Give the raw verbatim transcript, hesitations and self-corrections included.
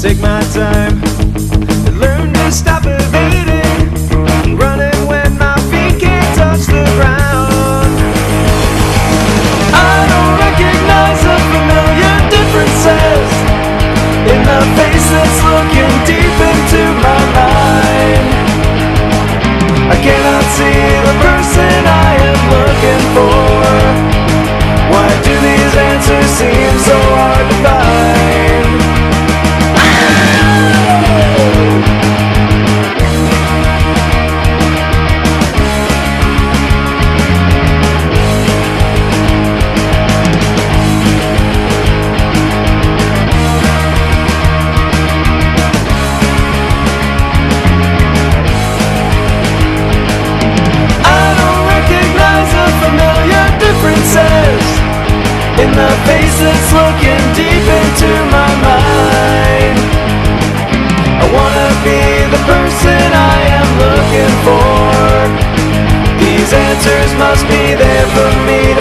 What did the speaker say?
take my time, learn to stop evading, running when my feet can't touch the ground. I don't recognize the familiar differences in the face that's looking deep into my mind. I cannot see the person I am looking for. Why do these answers seem so hard to find? In the face that's looking deep into my mind. I wanna be the person I am looking for. These answers must be there for me.